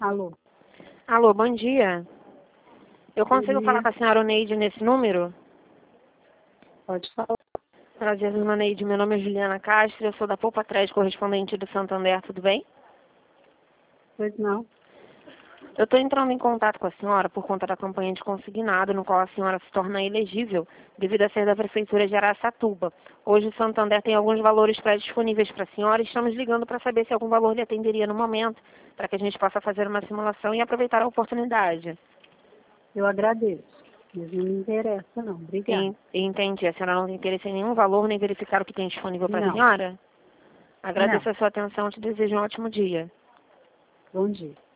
Alô? Alô, bom dia. Eu consigo dia. falar com a senhora Oneide nesse número? Pode falar. Prazer, dona Oneide. Meu nome é Juliana Castro, eu sou da Poupa Crédito, correspondente do Santander, tudo bem? Pois não. Eu estou entrando em contato com a senhora por conta da campanha de consignado, no qual a senhora se torna elegível devido a ser da Prefeitura de Araçatuba. Hoje o Santander tem alguns valores pré-disponíveis para a senhora e estamos ligando para saber se algum valor lhe atenderia no momento, para que a gente possa fazer uma simulação e aproveitar a oportunidade. Eu agradeço. Mas não me interessa, não. Obrigada. Entendi. A senhora não tem interesse em nenhum valor, nem verificar o que tem disponível para a Não. senhora? Agradeço Não. a sua atenção e te desejo um ótimo dia. Bom dia.